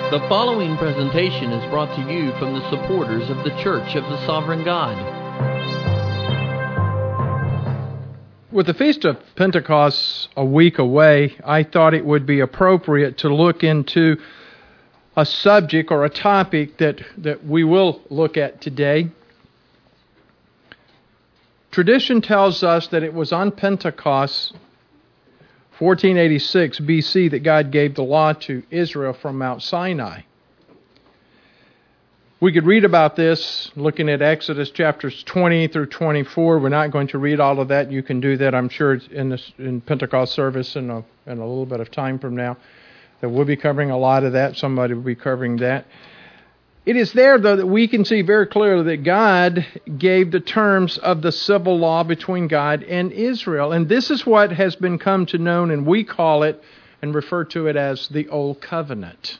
The following presentation is brought to you from the supporters of the Church of the Sovereign God. With the Feast of Pentecost a week away, I thought it would be appropriate to look into a subject or a topic that we will look at today. Tradition tells us that it was on Pentecost, 1486 BC, that God gave the law to Israel from Mount Sinai. We could read about this looking at Exodus chapters 20 through 24. We're not going to read all of that. You can do that, I'm sure, in Pentecost service in a little bit of time from now. That we'll be covering a lot of that. Somebody will be covering that. It is there, though, that we can see very clearly that God gave the terms of the civil law between God and Israel. And this is what has been come to known, and we call it and refer to it as the Old Covenant.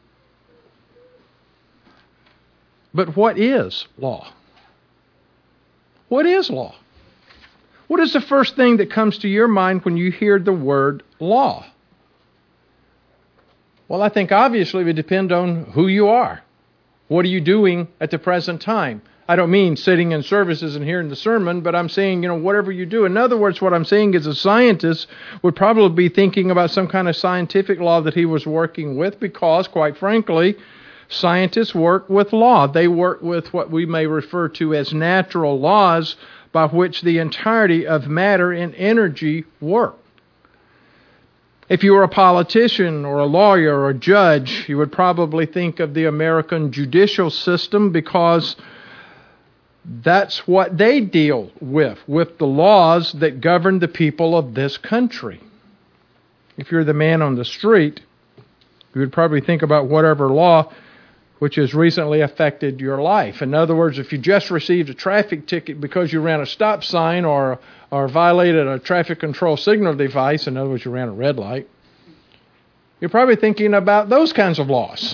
But what is law? What is law? What is the first thing that comes to your mind when you hear the word law? Well, I think obviously it would depend on who you are. What are you doing at the present time? I don't mean sitting in services and hearing the sermon, but I'm saying, whatever you do. In other words, what I'm saying is a scientist would probably be thinking about some kind of scientific law that he was working with because, quite frankly, scientists work with law. They work with what we may refer to as natural laws by which the entirety of matter and energy work. If you were a politician or a lawyer or a judge, you would probably think of the American judicial system because that's what they deal with the laws that govern the people of this country. If you're the man on the street, you would probably think about whatever law which has recently affected your life. In other words, if you just received a traffic ticket because you ran a stop sign or violated a traffic control signal device, in other words, you ran a red light, you're probably thinking about those kinds of laws.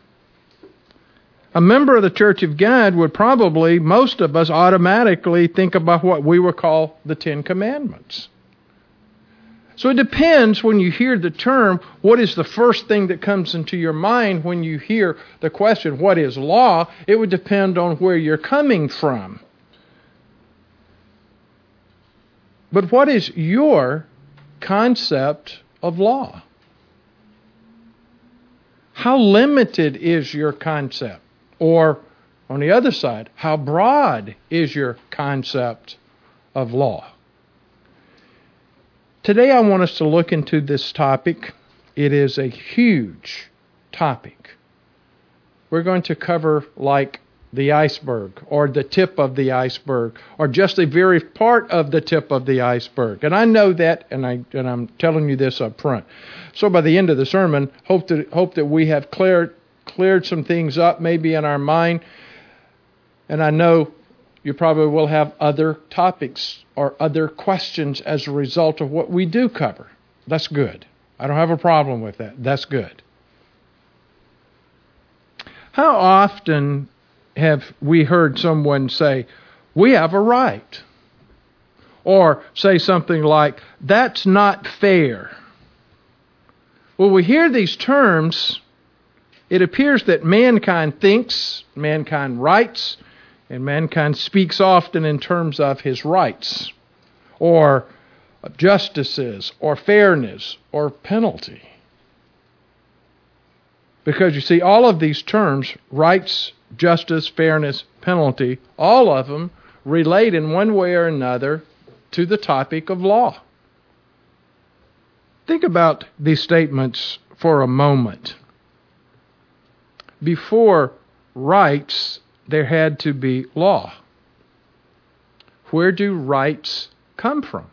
A member of the Church of God would probably, most of us, automatically think about what we would call the Ten Commandments. So it depends when you hear the term, what is the first thing that comes into your mind when you hear the question, what is law? It would depend on where you're coming from. But what is your concept of law? How limited is your concept? Or, on the other side, how broad is your concept of law? Today I want us to look into this topic. It is a huge topic. We're going to cover like the iceberg, or the tip of the iceberg, or just a very part of the tip of the iceberg. And I know that, and I'm telling you this up front. So by the end of the sermon, hope that we have cleared some things up, maybe in our mind. And I know you probably will have other topics or other questions as a result of what we do cover. That's good. I don't have a problem with that. That's good. How often have we heard someone say, we have a right? Or say something like, that's not fair. When we hear these terms, it appears that mankind thinks, mankind writes, and mankind speaks often in terms of his rights, or justices, or fairness, or penalty. Because you see, all of these terms, rights, justice, fairness, penalty, all of them relate in one way or another to the topic of law. Think about these statements for a moment. Before rights, there had to be law. Where do rights come from?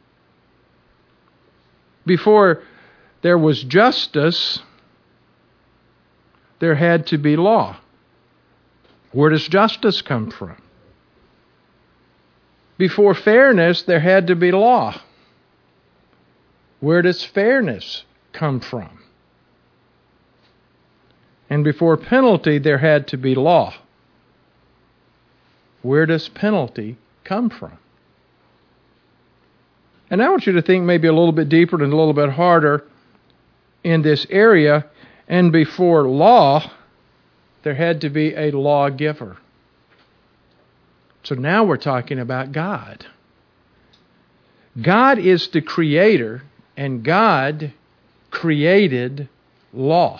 Before there was justice, there had to be law. Where does justice come from? Before fairness, there had to be law. Where does fairness come from? And before penalty, there had to be law. Where does penalty come from? And I want you to think maybe a little bit deeper and a little bit harder in this area And before law, there had to be a lawgiver. So now we're talking about God. God is the creator, and God created law.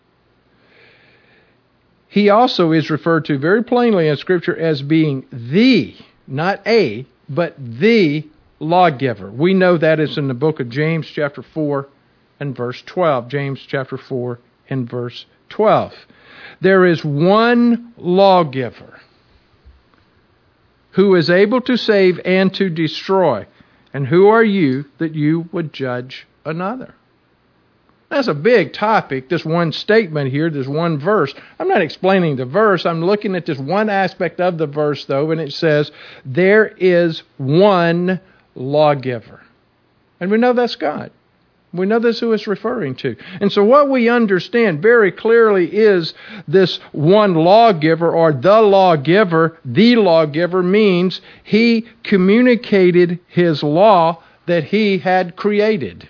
He also is referred to very plainly in Scripture as being the, not a, but the lawgiver. We know that is in the book of James chapter 4 and verse 12. James chapter 4 and verse 12. There is one lawgiver who is able to save and to destroy. And who are you that you would judge another? That's a big topic, this one statement here, this one verse. I'm not explaining the verse. I'm looking at this one aspect of the verse, though, and it says, there is one lawgiver. And we know that's God. We know that's who it's referring to. And so what we understand very clearly is this one lawgiver, or the lawgiver. The lawgiver means he communicated his law that he had created.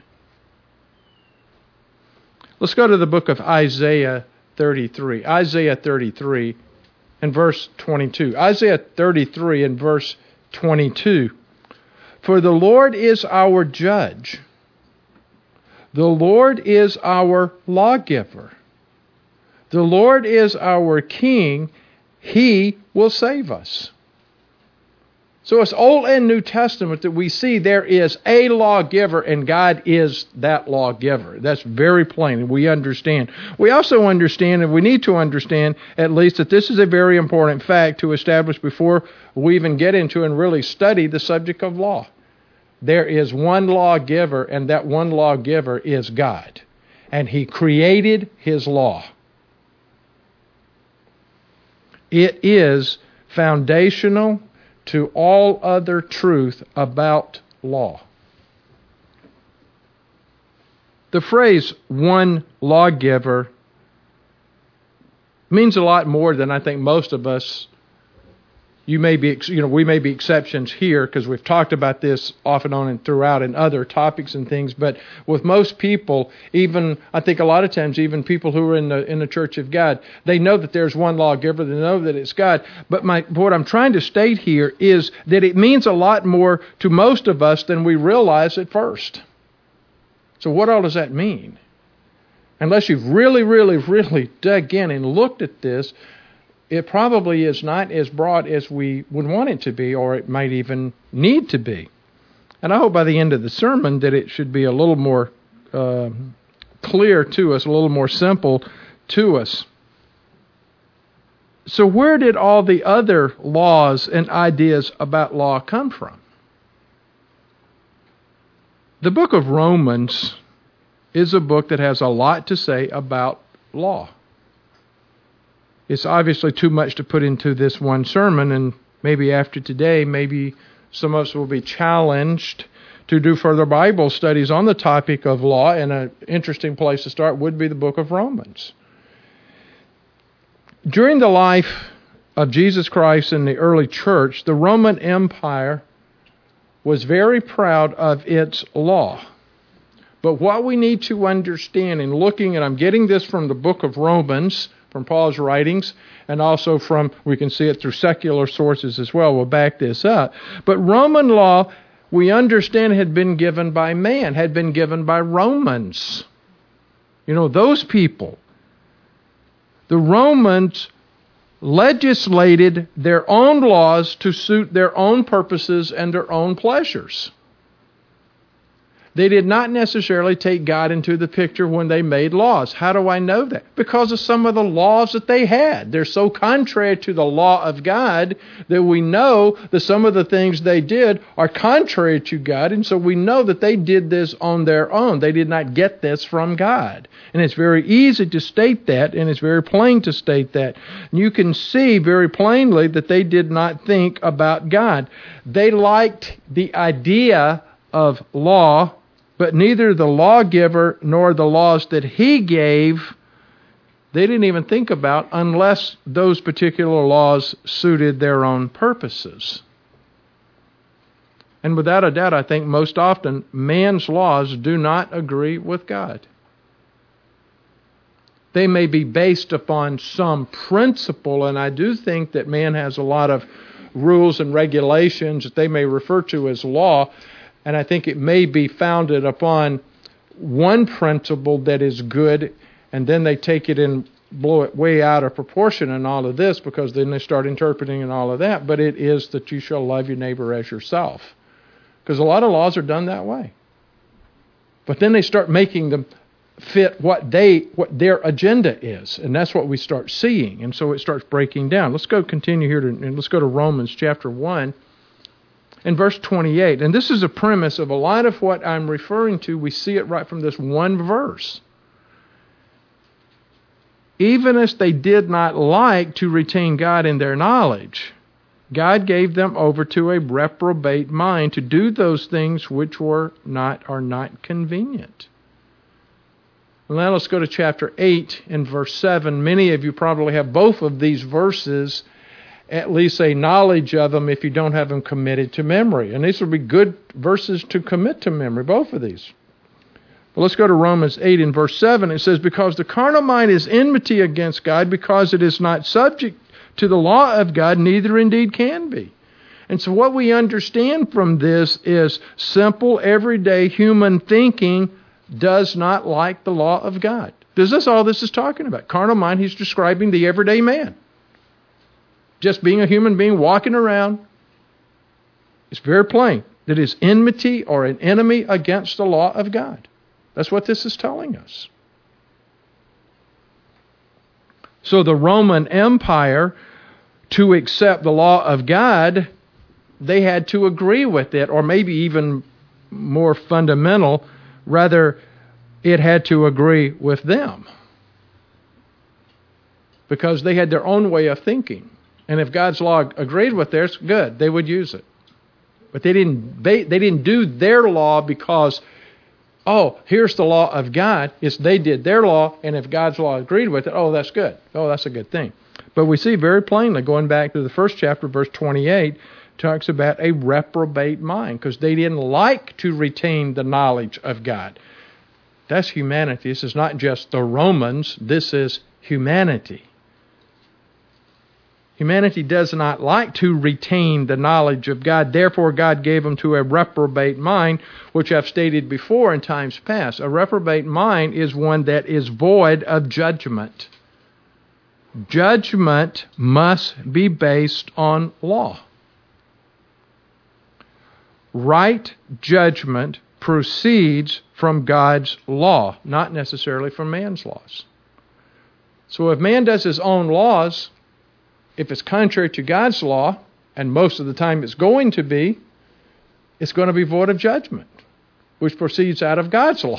Let's go to the book of Isaiah 33. Isaiah 33 and verse 22. Isaiah 33 and verse 22. For the Lord is our judge. The Lord is our lawgiver. The Lord is our king. He will save us. So it's Old and New Testament that we see there is a lawgiver, and God is that lawgiver. That's very plain. We understand. We also understand, and we need to understand at least, that this is a very important fact to establish before we even get into and really study the subject of law. There is one lawgiver, and that one lawgiver is God. And He created His law. It is foundational to all other truth about law. The phrase one lawgiver means a lot more than I think most of us. We may be exceptions here because we've talked about this off and on and throughout in other topics and things. But with most people, even I think a lot of times, even people who are in the Church of God, they know that there's one lawgiver. They know that it's God. But what I'm trying to state here is that it means a lot more to most of us than we realize at first. So what all does that mean? Unless you've really, really, really dug in and looked at this, it probably is not as broad as we would want it to be, or it might even need to be. And I hope by the end of the sermon that it should be a little more clear to us, a little more simple to us. So where did all the other laws and ideas about law come from? The book of Romans is a book that has a lot to say about law. It's obviously too much to put into this one sermon, and maybe after today, maybe some of us will be challenged to do further Bible studies on the topic of law, and an interesting place to start would be the book of Romans. During the life of Jesus Christ in the early church, the Roman Empire was very proud of its law. But what we need to understand in looking, and I'm getting this from the book of Romans, from Paul's writings, and also we can see it through secular sources as well. We'll back this up. But Roman law, we understand, had been given by man, had been given by Romans. Those people. The Romans legislated their own laws to suit their own purposes and their own pleasures. They did not necessarily take God into the picture when they made laws. How do I know that? Because of some of the laws that they had. They're so contrary to the law of God that we know that some of the things they did are contrary to God, and so we know that they did this on their own. They did not get this from God. And it's very easy to state that, and it's very plain to state that. And you can see very plainly that they did not think about God. They liked the idea of law, but neither the lawgiver nor the laws that he gave, they didn't even think about unless those particular laws suited their own purposes. And without a doubt, I think most often man's laws do not agree with God. They may be based upon some principle, and I do think that man has a lot of rules and regulations that they may refer to as law, and I think it may be founded upon one principle that is good, and then they take it and blow it way out of proportion and all of this, because then they start interpreting and all of that. But it is that you shall love your neighbor as yourself, because a lot of laws are done that way. But then they start making them fit what their agenda is, and that's what we start seeing, and so it starts breaking down. Let's continue here, and let's go to Romans chapter 1 and verse 28. And this is a premise of a lot of what I'm referring to. We see it right from this one verse. Even as they did not like to retain God in their knowledge, God gave them over to a reprobate mind to do those things which are not convenient. Now let's go to chapter 8 and verse 7. Many of you probably have both of these verses, at least a knowledge of them, if you don't have them committed to memory. And these would be good verses to commit to memory, both of these. Well, let's go to Romans 8 and verse 7. It says, because the carnal mind is enmity against God, because it is not subject to the law of God, neither indeed can be. And so what we understand from this is simple, everyday human thinking does not like the law of God. This is all this is talking about. Carnal mind, he's describing the everyday man. Just being a human being walking around. It's very plain that is enmity or an enemy against the law of God. That's what this is telling us. So the Roman Empire, to accept the law of God, they had to agree with it, or maybe even more fundamental, rather, it had to agree with them. Because they had their own way of thinking. And if God's law agreed with theirs, good, they would use it. But they didn't do their law because, oh, here's the law of God. It's they did their law, and if God's law agreed with it, oh, that's good. Oh, that's a good thing. But we see very plainly, going back to the first chapter, verse 28, talks about a reprobate mind, because they didn't like to retain the knowledge of God. That's humanity. This is not just the Romans. This is humanity. Humanity does not like to retain the knowledge of God. Therefore, God gave them to a reprobate mind, which I've stated before in times past. A reprobate mind is one that is void of judgment. Judgment must be based on law. Right judgment proceeds from God's law, not necessarily from man's laws. So if man does his own laws, if it's contrary to God's law, and most of the time it's going to be void of judgment, which proceeds out of God's law.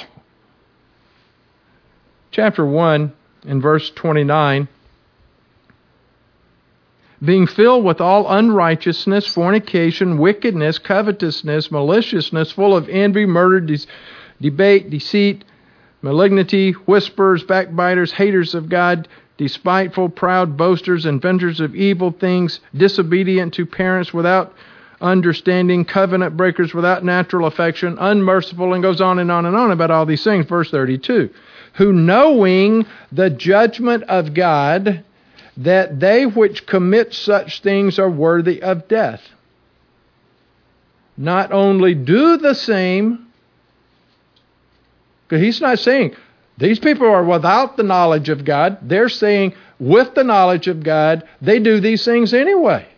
Chapter 1 and verse 29, being filled with all unrighteousness, fornication, wickedness, covetousness, maliciousness, full of envy, murder, debate, deceit, malignity, whisperers, backbiters, haters of God, despiteful, proud, boasters, inventors of evil things, disobedient to parents, without understanding, covenant breakers, without natural affection, unmerciful, and goes on and on and on about all these things. Verse 32, who knowing the judgment of God, that they which commit such things are worthy of death, not only do the same, because he's not saying these people are without the knowledge of God. They're saying with the knowledge of God, they do these things anyway.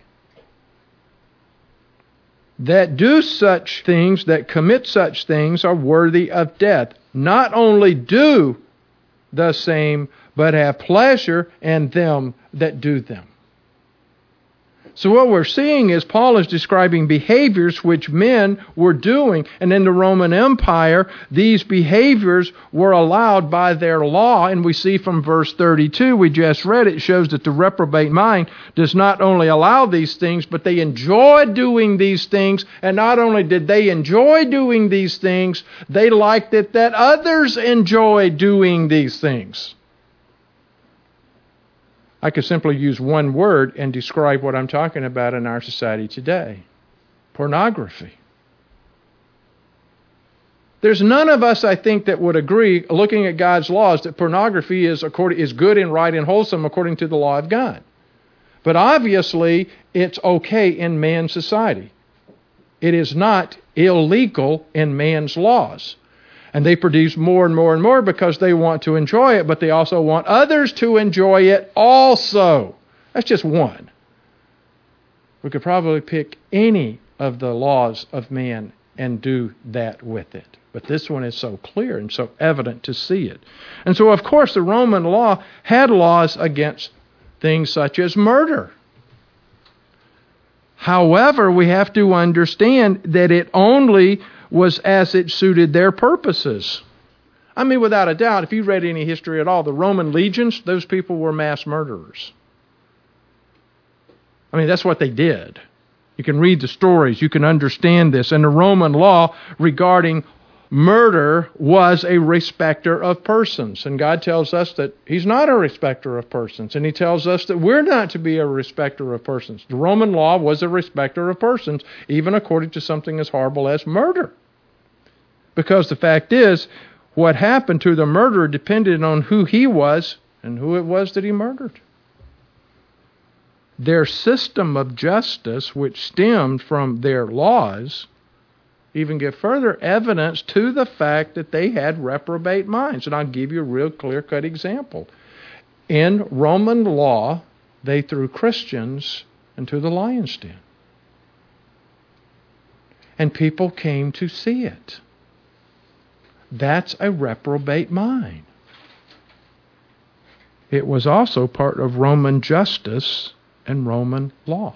That do such things, that commit such things, are worthy of death. Not only do the same, but have pleasure in them that do them. So what we're seeing is Paul is describing behaviors which men were doing. And in the Roman Empire, these behaviors were allowed by their law. And we see from verse 32, we just read, it shows that the reprobate mind does not only allow these things, but they enjoy doing these things. And not only did they enjoy doing these things, they liked it that others enjoy doing these things. I could simply use one word and describe what I'm talking about in our society today. Pornography. There's none of us, I think, that would agree, looking at God's laws, that pornography is good and right and wholesome according to the law of God. But obviously, it's okay in man's society. It is not illegal in man's laws. And they produce more and more and more because they want to enjoy it, but they also want others to enjoy it also. That's just one. We could probably pick any of the laws of man and do that with it. But this one is so clear and so evident to see it. And so, of course, the Roman law had laws against things such as murder. However, we have to understand that it only was as it suited their purposes. I mean, without a doubt, if you read any history at all, the Roman legions, those people were mass murderers. I mean, that's what they did. You can read the stories, you can understand this. And the Roman law regarding murder was a respecter of persons. And God tells us that He's not a respecter of persons. And He tells us that we're not to be a respecter of persons. The Roman law was a respecter of persons, even according to something as horrible as murder. Because the fact is, what happened to the murderer depended on who he was and who it was that he murdered. Their system of justice, which stemmed from their laws, even give further evidence to the fact that they had reprobate minds. And I'll give you a real clear-cut example. In Roman law, they threw Christians into the lion's den. And people came to see it. That's a reprobate mind. It was also part of Roman justice and Roman law.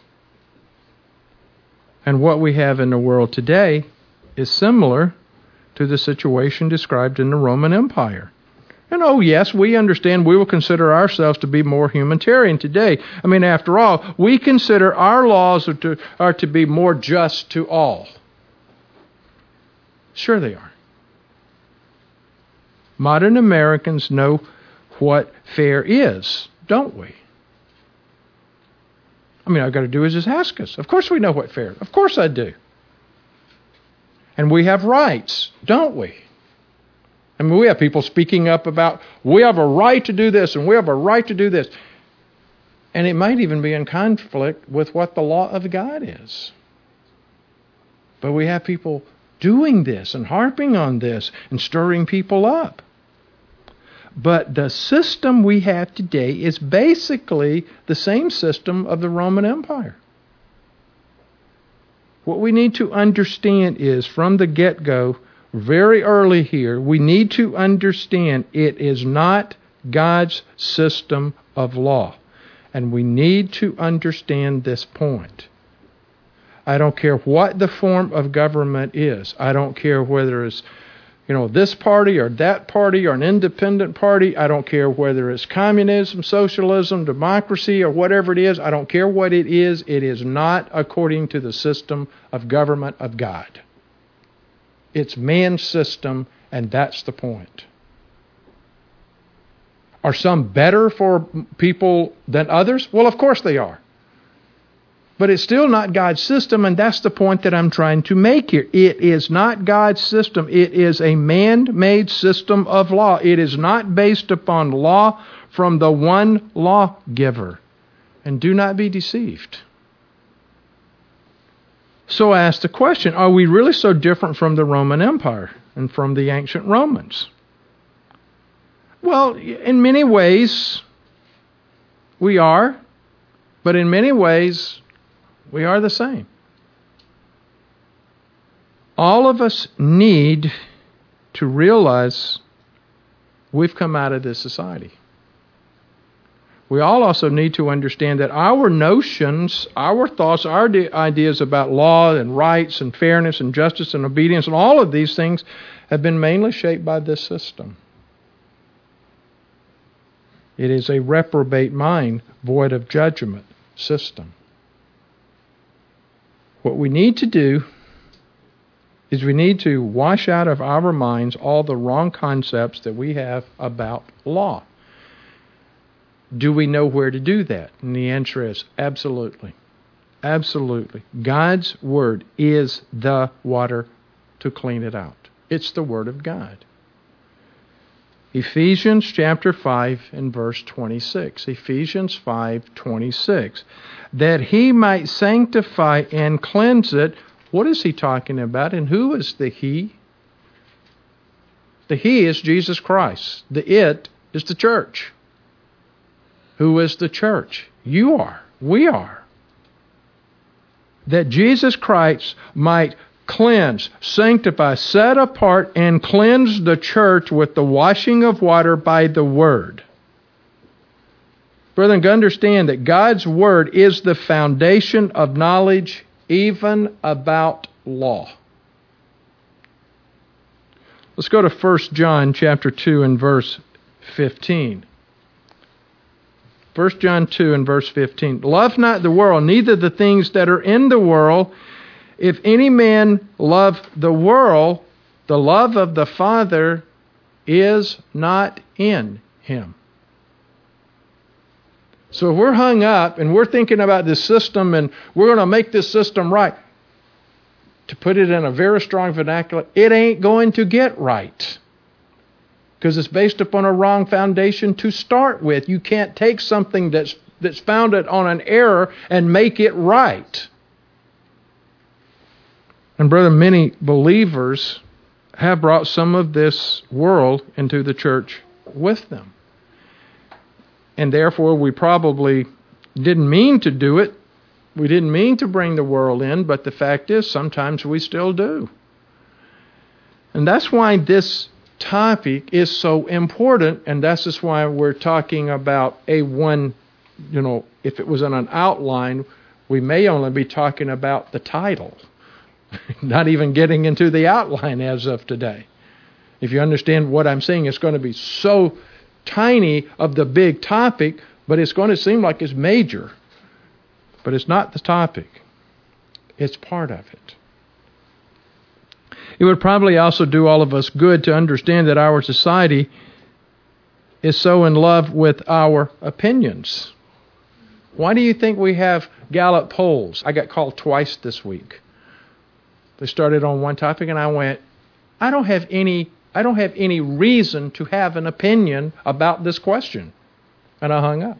And what we have in the world today is similar to the situation described in the Roman Empire. And oh yes, we understand we will consider ourselves to be more humanitarian today. I mean, after all, we consider our laws are to be more just to all. Sure they are. Modern Americans know what fair is, don't we? I mean, all I've got to do is just ask us. Of course we know what fair is. Of course I do. And we have rights, don't we? I mean, we have people speaking up about, we have a right to do this and we have a right to do this. And it might even be in conflict with what the law of God is. But we have people doing this and harping on this and stirring people up. But the system we have today is basically the same system of the Roman Empire. What we need to understand is, from the get-go, very early here, we need to understand it is not God's system of law. And we need to understand this point. I don't care what the form of government is. I don't care whether it's this party or that party or an independent party. I don't care whether it's communism, socialism, democracy, or whatever it is. I don't care what it is. It is not according to the system of government of God. It's man's system, and that's the point. Are some better for people than others? Well, of course they are. But it's still not God's system, and that's the point that I'm trying to make here. It is not God's system. It is a man-made system of law. It is not based upon law from the one lawgiver. And do not be deceived. So I ask the question, are we really so different from the Roman Empire and from the ancient Romans? Well, in many ways, we are. But in many ways, we are the same. All of us need to realize we've come out of this society. We all also need to understand that our notions, our thoughts, our ideas about law and rights and fairness and justice and obedience and all of these things have been mainly shaped by this system. It is a reprobate mind, void of judgment system. What we need to do is we need to wash out of our minds all the wrong concepts that we have about law. Do we know where to do that? And the answer is absolutely. Absolutely. God's Word is the water to clean it out. It's the Word of God. Ephesians chapter 5 and verse 26. Ephesians 5:26. That he might sanctify and cleanse it. What is he talking about? And who is the he? The he is Jesus Christ. The it is the church. Who is the church? You are. We are. That Jesus Christ might cleanse, sanctify, set apart, and cleanse the church with the washing of water by the Word. Brethren, understand that God's Word is the foundation of knowledge, even about law. Let's go to 1 John chapter 2 and verse 15. 1 John 2 and verse 15. Love not the world, neither the things that are in the world. If any man love the world, the love of the Father is not in him. So if we're hung up and we're thinking about this system and we're going to make this system right, to put it in a very strong vernacular, it ain't going to get right. Because it's based upon a wrong foundation to start with. You can't take something that's founded on an error and make it right. And brother, many believers have brought some of this world into the church with them. And therefore, we probably didn't mean to do it. We didn't mean to bring the world in, but the fact is, sometimes we still do. And that's why this topic is so important, and that's just why we're talking about if it was in an outline, we may only be talking about the title, not even getting into the outline as of today. If you understand what I'm saying, it's going to be so tiny of the big topic, but it's going to seem like it's major. But it's not the topic. It's part of it. It would probably also do all of us good to understand that our society is so in love with our opinions. Why do you think we have Gallup polls? I got called twice this week. They started on one topic and I went, I don't have any reason to have an opinion about this question. And I hung up.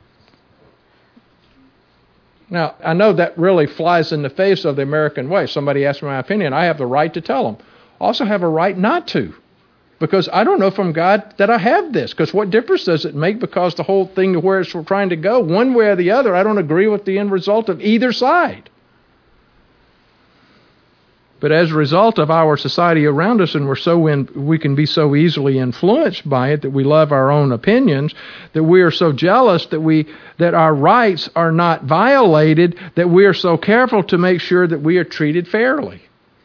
Now, I know that really flies in the face of the American way. Somebody asks me my opinion, I have the right to tell them. I also have a right not to, because I don't know from God that I have this. Because what difference does it make? Because the whole thing to where it's trying to go, one way or the other, I don't agree with the end result of either side. But as a result of our society around us, and we can be so easily influenced by it that we love our own opinions, that we are so jealous that our rights are not violated, that we are so careful to make sure that we are treated fairly.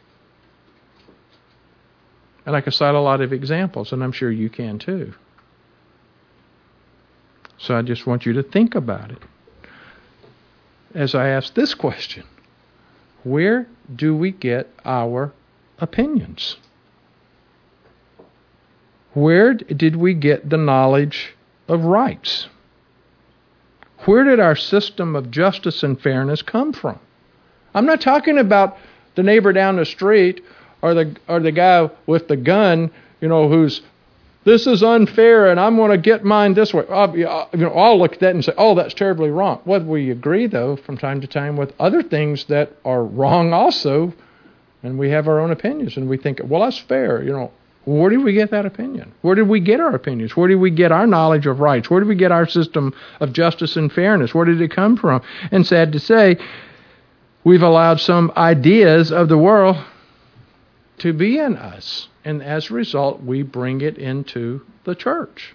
And I can cite a lot of examples, and I'm sure you can too. So I just want you to think about it as I ask this question. Where do we get our opinions? Where did we get the knowledge of rights? Where did our system of justice and fairness come from? I'm not talking about the neighbor down the street or the guy with the gun, who's, this is unfair and I'm going to get mine this way. I'll look at that and say, oh, that's terribly wrong. Whether we agree, though, from time to time with other things that are wrong also, and we have our own opinions, and we think, well, that's fair. Where did we get that opinion? Where did we get our opinions? Where did we get our knowledge of rights? Where did we get our system of justice and fairness? Where did it come from? And sad to say, we've allowed some ideas of the world to be in us. And as a result, we bring it into the church.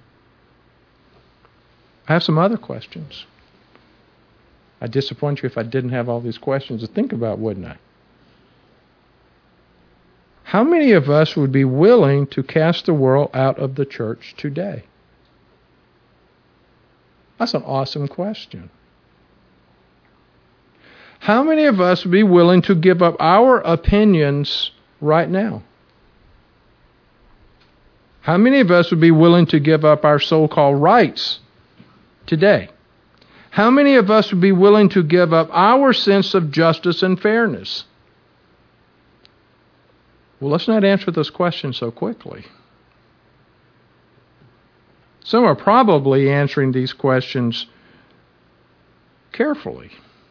I have some other questions. I'd disappoint you if I didn't have all these questions to think about, wouldn't I? How many of us would be willing to cast the world out of the church today? That's an awesome question. How many of us would be willing to give up our opinions right now? How many of us would be willing to give up our so-called rights today? How many of us would be willing to give up our sense of justice and fairness? Well, let's not answer those questions so quickly. Some are probably answering these questions carefully.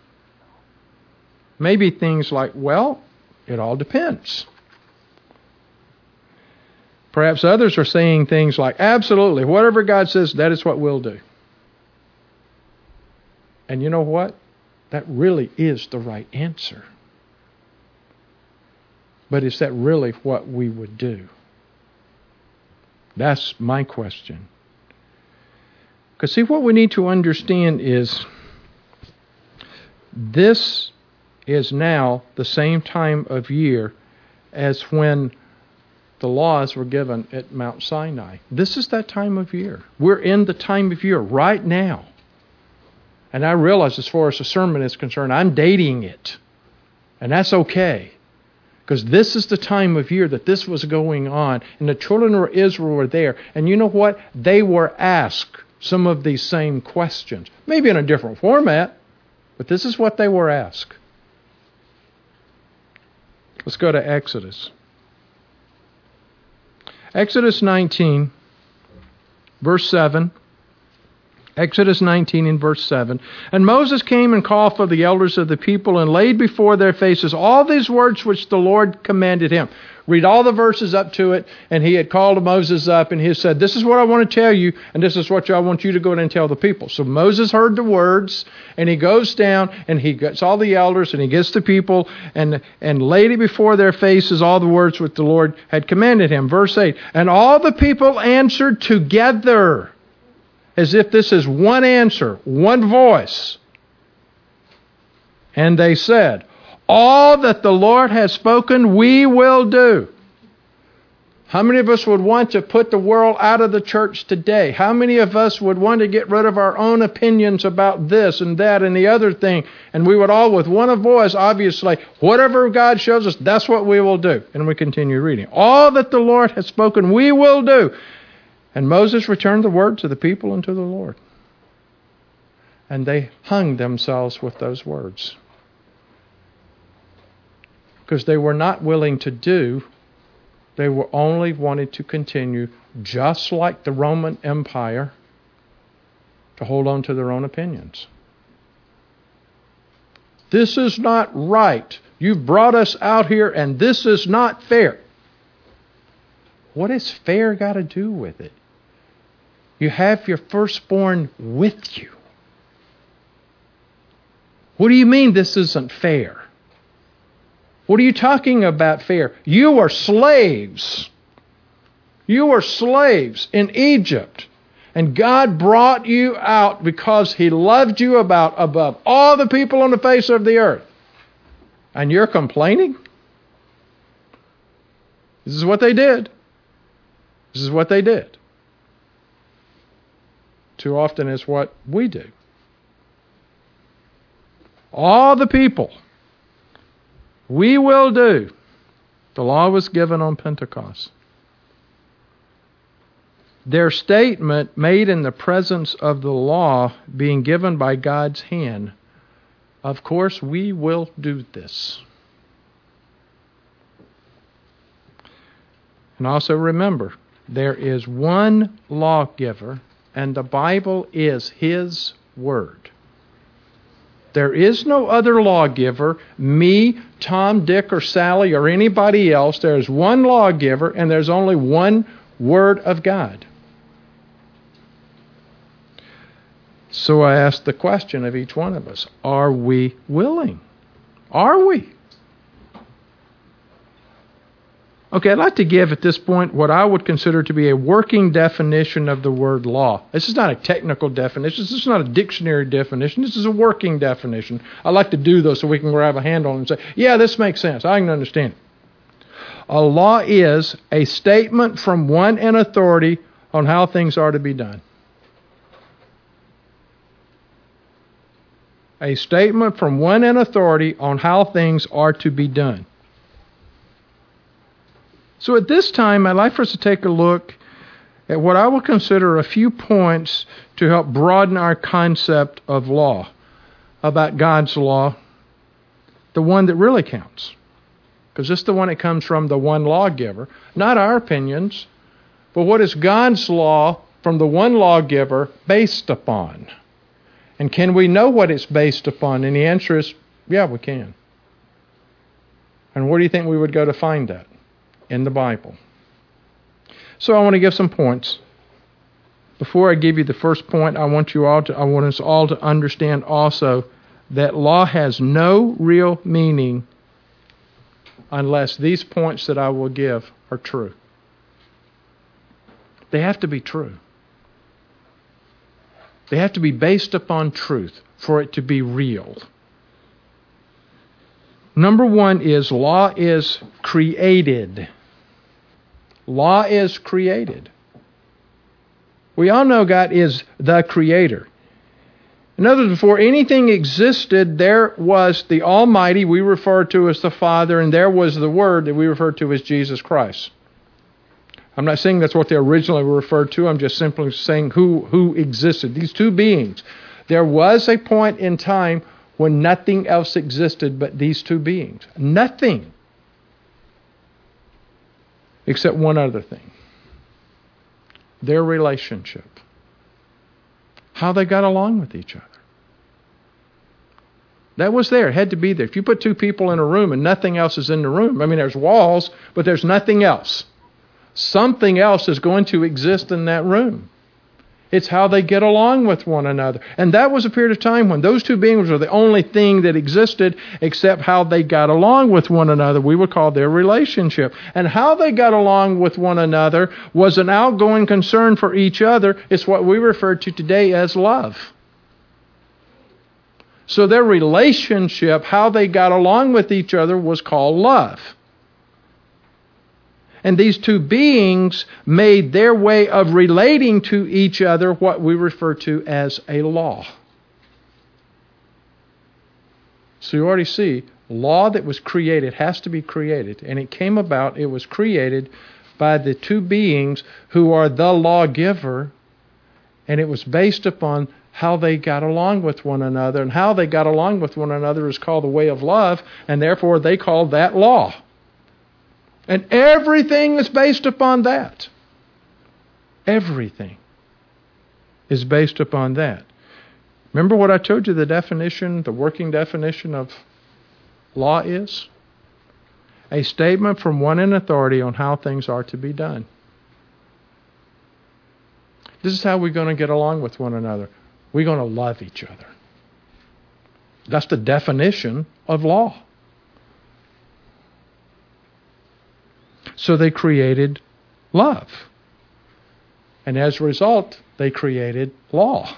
Maybe things like, well, it all depends. Perhaps others are saying things like, absolutely, whatever God says, that is what we'll do. And you know what? That really is the right answer. But is that really what we would do? That's my question. Because see, what we need to understand is this is now the same time of year as when the laws were given at Mount Sinai. This is that time of year. We're in the time of year right now. And I realize as far as the sermon is concerned, I'm dating it. And that's okay. Because this is the time of year that this was going on. And the children of Israel were there. And you know what? They were asked some of these same questions. Maybe in a different format. But this is what they were asked. Let's go to Exodus. Exodus 19, verse 7. Exodus 19 in verse 7. And Moses came and called for the elders of the people and laid before their faces all these words which the Lord commanded him. Read all the verses up to it. And he had called Moses up and he said, this is what I want to tell you, and this is what I want you to go and tell the people. So Moses heard the words, and he goes down and he gets all the elders and he gets the people and laid it before their faces all the words which the Lord had commanded him. Verse 8. And all the people answered together, as if this is one answer, one voice. And they said, all that the Lord has spoken, we will do. How many of us would want to put the world out of the church today? How many of us would want to get rid of our own opinions about this and that and the other thing? And we would all, with one voice, obviously, whatever God shows us, that's what we will do. And we continue reading. All that the Lord has spoken, we will do. And Moses returned the word to the people and to the Lord. And they hung themselves with those words. Because they were not willing to do, they were only wanted to continue, just like the Roman Empire, to hold on to their own opinions. This is not right. You've brought us out here and this is not fair. What has fair got to do with it? You have your firstborn with you. What do you mean this isn't fair? What are you talking about fair? You are slaves. You are slaves in Egypt. And God brought you out because He loved you above all the people on the face of the earth. And you're complaining? This is what they did. This is what they did. Too often is what we do. All the people, we will do. The law was given on Pentecost. Their statement made in the presence of the law being given by God's hand, of course, we will do this. And also remember, there is one lawgiver, and the Bible is His Word. There is no other lawgiver, me, Tom, Dick, or Sally, or anybody else. There is one lawgiver, and there's only one Word of God. So I ask the question of each one of us, are we willing? Are we? Okay, I'd like to give at this point what I would consider to be a working definition of the word law. This is not a technical definition. This is not a dictionary definition. This is a working definition. I like to do those so we can grab a handle and say, yeah, this makes sense. I can understand it. A law is a statement from one in authority on how things are to be done. A statement from one in authority on how things are to be done. So at this time, I'd like for us to take a look at what I will consider a few points to help broaden our concept of law, about God's law, the one that really counts. because this is the one that comes from the one lawgiver, not our opinions, but what is God's law from the one lawgiver based upon? And can we know what it's based upon? And the answer is, yeah, we can. And where do you think we would go to find that? In the Bible. So I want to give some points. Before I give you the first point, I want us all to understand also that law has no real meaning unless these points that I will give are true. They have to be true. They have to be based upon truth for it to be real. Number one is law is created. Law is created. We all know God is the Creator. In other words, before anything existed, there was the Almighty we refer to as the Father, and there was the Word that we refer to as Jesus Christ. I'm not saying that's what they originally were referred to. I'm just simply saying who existed. These two beings. There was a point in time when nothing else existed but these two beings. Nothing. Except one other thing. Their relationship. How they got along with each other. That was there. It had to be there. If you put two people in a room and nothing else is in the room, there's walls, but there's nothing else. Something else is going to exist in that room. It's how they get along with one another. And that was a period of time when those two beings were the only thing that existed except how they got along with one another. We would call their relationship. And how they got along with one another was an outgoing concern for each other. It's what we refer to today as love. So their relationship, how they got along with each other, was called love. And these two beings made their way of relating to each other what we refer to as a law. So you already see, law that was created has to be created. And it was created by the two beings who are the lawgiver. And it was based upon how they got along with one another. And how they got along with one another is called the way of love. And therefore they called that law. And everything is based upon that. Everything is based upon that. Remember what I told you the definition, the working definition of law is? A statement from one in authority on how things are to be done. This is how we're going to get along with one another. We're going to love each other. That's the definition of law. So they created love. And as a result, they created law.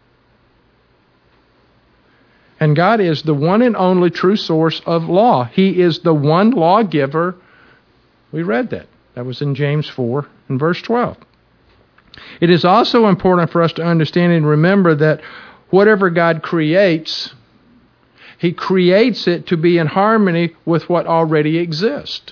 And God is the one and only true source of law. He is the one lawgiver. We read that. That was in James 4 and verse 12. It is also important for us to understand and remember that whatever God creates, He creates it to be in harmony with what already exists.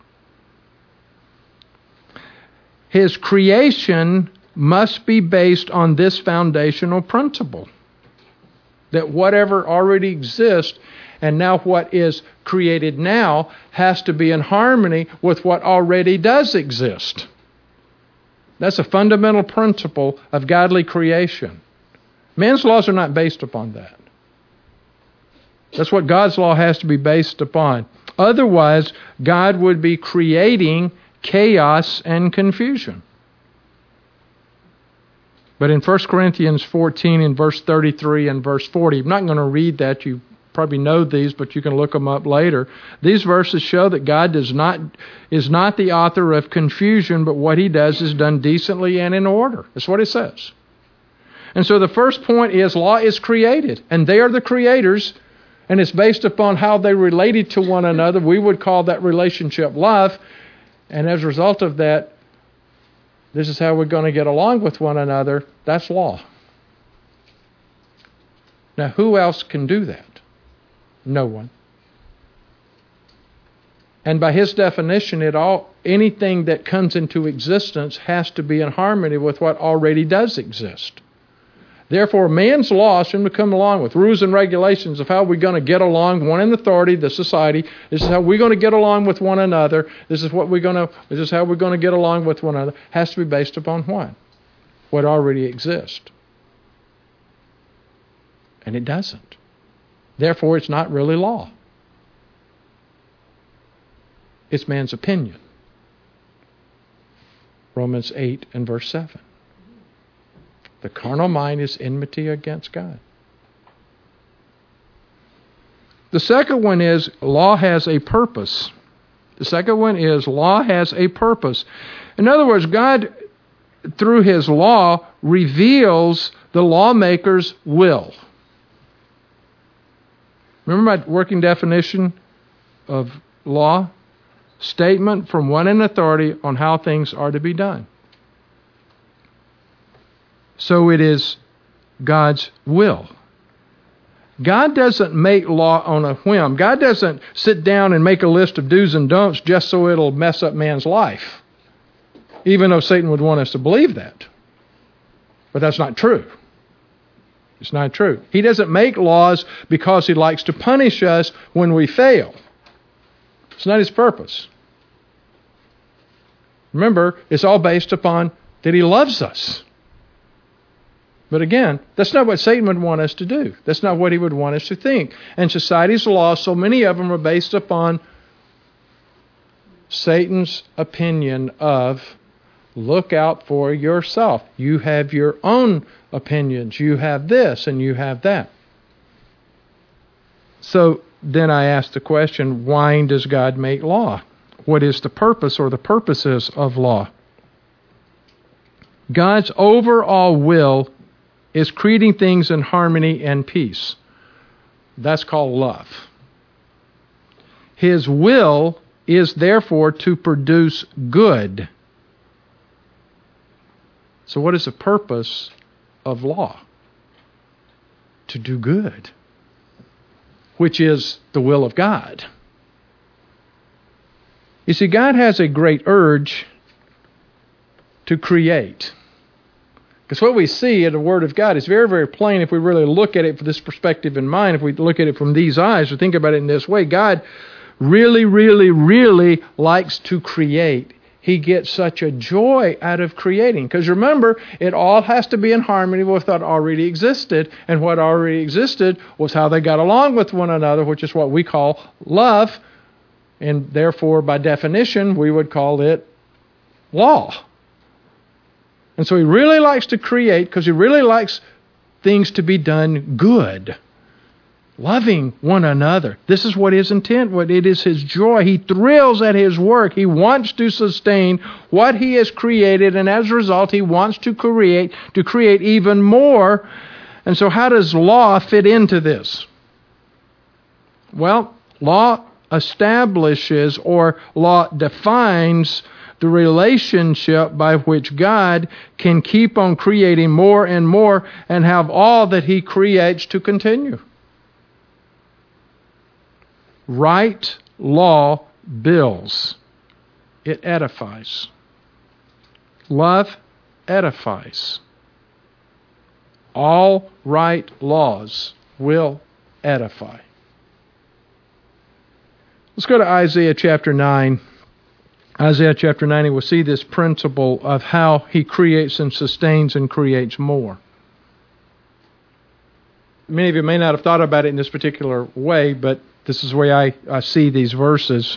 His creation must be based on this foundational principle. That whatever already exists and now what is created now has to be in harmony with what already does exist. That's a fundamental principle of godly creation. Man's laws are not based upon that. That's what God's law has to be based upon. Otherwise, God would be creating chaos and confusion. But in 1 Corinthians 14 in verse 33 and verse 40, I'm not going to read that. You probably know these, but you can look them up later. These verses show that God is not the author of confusion, but what He does is done decently and in order. That's what it says. And so the first point is law is created, and they are the creators, and it's based upon how they related to one another. We would call that relationship love. And as a result of that, this is how we're going to get along with one another. That's law. Now, who else can do that? No one. And by His definition, anything that comes into existence has to be in harmony with what already does exist. Therefore, man's law shouldn't come along with rules and regulations of how we're going to get along, one in authority, the society. This is how we're going to get along with one another. This is how we're going to get along with one another. Has to be based upon what? What already exists. And it doesn't. Therefore, it's not really law. It's man's opinion. Romans 8 and verse 7. The carnal mind is enmity against God. The second one is law has a purpose. The second one is law has a purpose. In other words, God, through His law, reveals the lawmaker's will. Remember my working definition of law? Statement from one in authority on how things are to be done. So it is God's will. God doesn't make law on a whim. God doesn't sit down and make a list of do's and don'ts just so it'll mess up man's life. Even though Satan would want us to believe that. But that's not true. It's not true. He doesn't make laws because He likes to punish us when we fail. It's not His purpose. Remember, it's all based upon that He loves us. But again, that's not what Satan would want us to do. That's not what he would want us to think. And society's laws, so many of them are based upon Satan's opinion of, look out for yourself. You have your own opinions. You have this and you have that. So then I ask the question, why does God make law? What is the purpose or the purposes of law? God's overall will is creating things in harmony and peace. That's called love. His will is therefore to produce good. So what is the purpose of law? To do good, which is the will of God. You see, God has a great urge to create. Because what we see in the Word of God is very, very plain if we really look at it from this perspective in mind. If we look at it from these eyes or think about it in this way, God really, really, really likes to create. He gets such a joy out of creating. Because remember, it all has to be in harmony with what already existed. And what already existed was how they got along with one another, which is what we call love. And therefore, by definition, we would call it law. And so He really likes to create because He really likes things to be done good. Loving one another. This is what His intent, what it is His joy. He thrills at His work. He wants to sustain what He has created, and as a result, He wants to create even more. And so how does law fit into this? Well, law establishes or law defines the relationship by which God can keep on creating more and more and have all that He creates to continue. Right law builds. It edifies. Love edifies. All right laws will edify. Let's go to Isaiah chapter 9. Isaiah chapter 9, we'll see this principle of how He creates and sustains and creates more. Many of you may not have thought about it in this particular way, but this is the way I see these verses.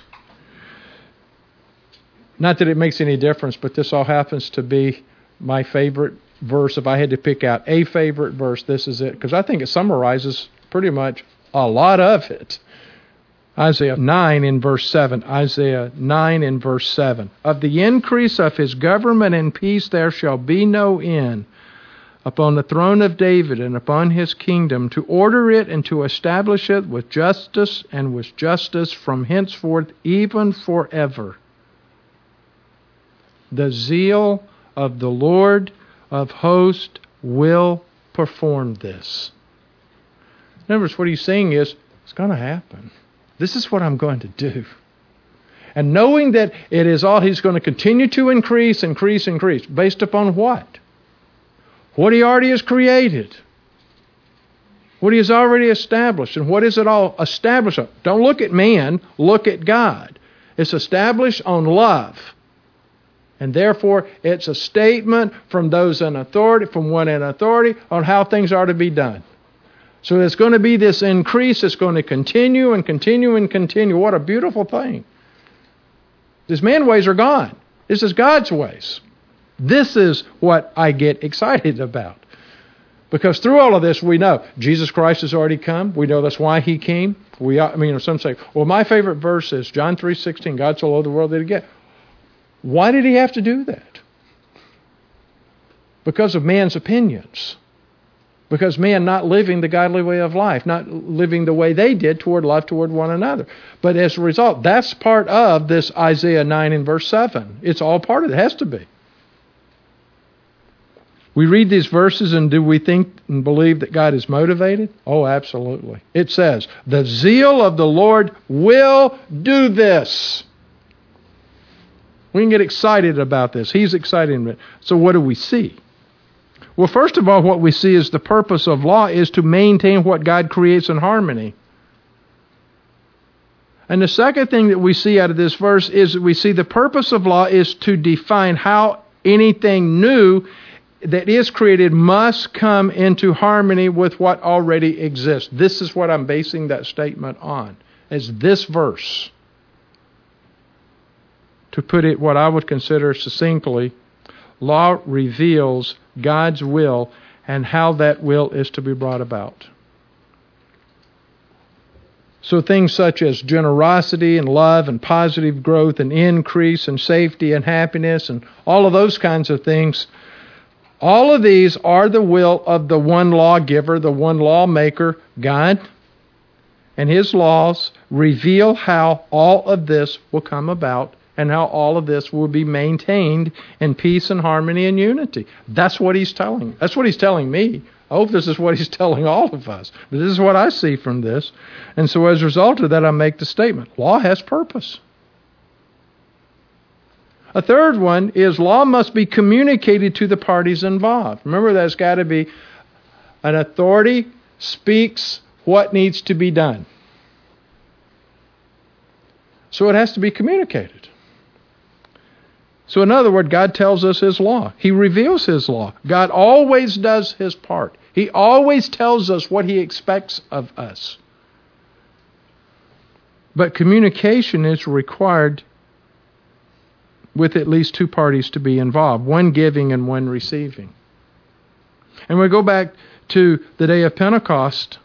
Not that it makes any difference, but this all happens to be my favorite verse. If I had to pick out a favorite verse, this is it, because I think it summarizes pretty much a lot of it. Isaiah 9 in verse 7. Isaiah 9 in verse 7. Of the increase of His government and peace there shall be no end upon the throne of David and upon His kingdom, to order it and to establish it with justice and with justice from henceforth even forever. The zeal of the Lord of hosts will perform this. In other words, what He's saying is, it's going to happen. This is what I'm going to do. And knowing that it is all He's going to continue to increase, based upon what? What He already has created. What He has already established. And what is it all established on? Don't look at man, look at God. It's established on love. And therefore, it's a statement from those in authority, from one in authority, on how things are to be done. So there's going to be this increase. It's going to continue and continue and continue. What a beautiful thing. These man's ways are gone. This is God's ways. This is what I get excited about. Because through all of this, we know Jesus Christ has already come. We know that's why He came. Some say, well, my favorite verse is John 3:16. God so loved the world that He gave. Why did He have to do that? Because of man's opinions. Because man not living the godly way of life, not living the way they did toward love toward one another. But as a result, that's part of this Isaiah 9 and verse 7. It's all part of it. It has to be. We read these verses and do we think and believe that God is motivated? Oh, absolutely. It says, the zeal of the Lord will do this. We can get excited about this. He's excited about it. So what do we see? Well, first of all, what we see is the purpose of law is to maintain what God creates in harmony. And the second thing that we see out of this verse is that we see the purpose of law is to define how anything new that is created must come into harmony with what already exists. This is what I'm basing that statement on, is this verse. To put it what I would consider succinctly, law reveals God's will and how that will is to be brought about. So things such as generosity and love and positive growth and increase and safety and happiness and all of those kinds of things, all of these are the will of the one lawgiver, the one lawmaker, God. And His laws reveal how all of this will come about and how all of this will be maintained in peace and harmony and unity. That's what He's telling. That's what He's telling me. I hope this is what He's telling all of us. But this is what I see from this. And so as a result of that, I make the statement. Law has purpose. A third one is law must be communicated to the parties involved. Remember, there's got to be an authority speaks what needs to be done. So it has to be communicated. So in other words, God tells us His law. He reveals His law. God always does His part. He always tells us what He expects of us. But communication is required with at least two parties to be involved, one giving and one receiving. And we go back to the day of Pentecost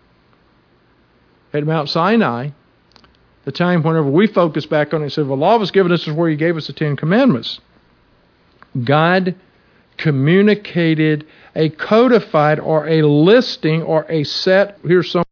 at Mount Sinai, the time whenever we focus back on it and say, well, the law was given us is where He gave us the Ten Commandments. God communicated a codified or a listing or a set, here's some